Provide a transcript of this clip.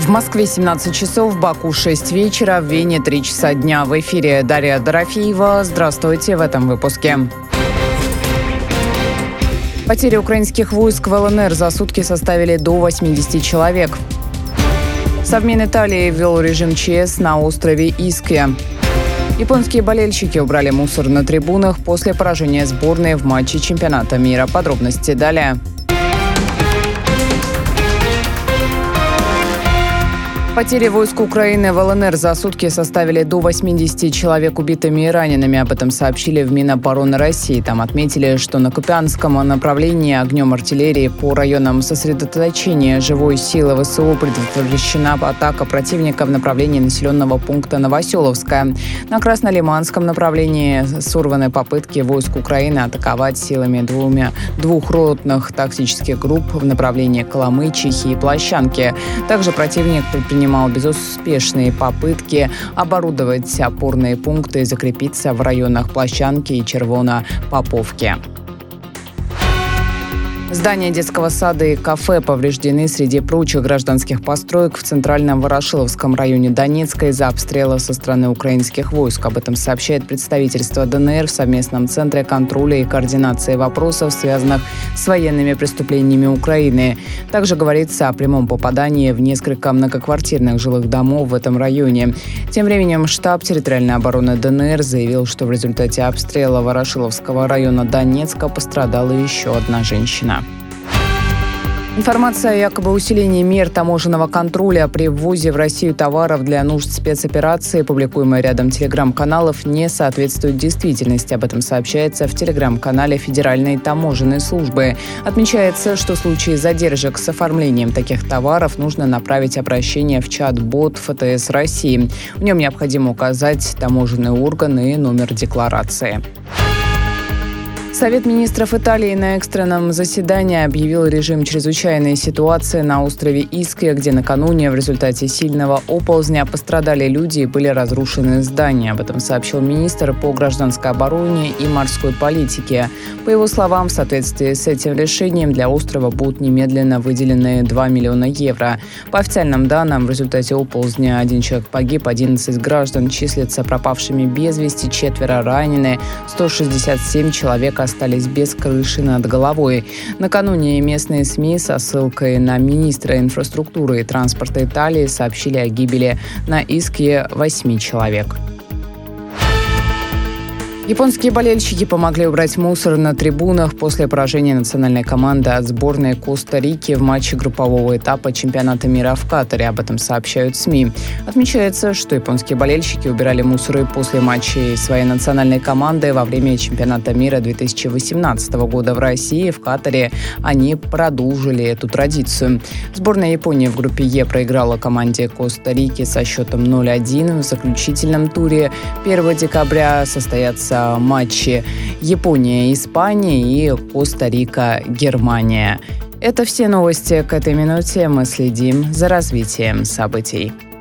В Москве 17 часов, в Баку 6 вечера, в Вене 3 часа дня. В эфире Дарья Дорофеева. Здравствуйте в этом выпуске. Потери украинских войск в ЛНР за сутки составили до 80 человек. Совмин Италии ввел режим ЧС на острове Искья. Японские болельщики убрали мусор на трибунах после поражения сборной в матче чемпионата мира. Подробности далее. Потери войск Украины в ЛНР за сутки составили до 80 человек убитыми и ранеными. Об этом сообщили в Минобороны России. Там отметили, что на Купянском направлении огнем артиллерии по районам сосредоточения живой силы ВСУ предотвращена атака противника в направлении населенного пункта Новоселовская. На Краснолиманском направлении сорваны попытки войск Украины атаковать силами двух ротных тактических групп в направлении Коломы, Чехии и Площанки. Также противник предпринимал безуспешные попытки оборудовать опорные пункты и закрепиться в районах Площанки и Червоно-Поповки. Здания детского сада и кафе повреждены среди прочих гражданских построек в центральном Ворошиловском районе Донецка из-за обстрела со стороны украинских войск. Об этом сообщает представительство ДНР в совместном центре контроля и координации вопросов, связанных с военными преступлениями Украины. Также говорится о прямом попадании в несколько многоквартирных жилых домов в этом районе. Тем временем штаб территориальной обороны ДНР заявил, что в результате обстрела Ворошиловского района Донецка пострадала еще одна женщина. Информация о якобы усилении мер таможенного контроля при ввозе в Россию товаров для нужд спецоперации, публикуемая рядом телеграм-каналов, не соответствует действительности. Об этом сообщается в телеграм-канале Федеральной таможенной службы. Отмечается, что в случае задержек с оформлением таких товаров нужно направить обращение в чат-бот ФТС России. В нем необходимо указать таможенный орган и номер декларации. Совет министров Италии на экстренном заседании объявил режим чрезвычайной ситуации на острове Искья, где накануне в результате сильного оползня пострадали люди и были разрушены здания. Об этом сообщил министр по гражданской обороне и морской политике. По его словам, в соответствии с этим решением для острова будут немедленно выделены 2 миллиона евро. По официальным данным, в результате оползня 1 человек погиб, 11 граждан числятся пропавшими без вести, 4 ранены, 167 человек остались без крыши над головой. Накануне местные СМИ со ссылкой на министра инфраструктуры и транспорта Италии сообщили о гибели на Искье 8 человек. Японские болельщики помогли убрать мусор на трибунах после поражения национальной команды от сборной Коста-Рики в матче группового этапа чемпионата мира в Катаре. Об этом сообщают СМИ. Отмечается, что японские болельщики убирали мусор и после матчей своей национальной команды во время чемпионата мира 2018 года в России. В Катаре они продолжили эту традицию. Сборная Японии в группе Е проиграла команде Коста-Рики со счетом 0-1. В заключительном туре 1 декабря состоятся матчи Япония-Испания и Коста-Рика-Германия. Это все новости к этой минуте. Мы следим за развитием событий.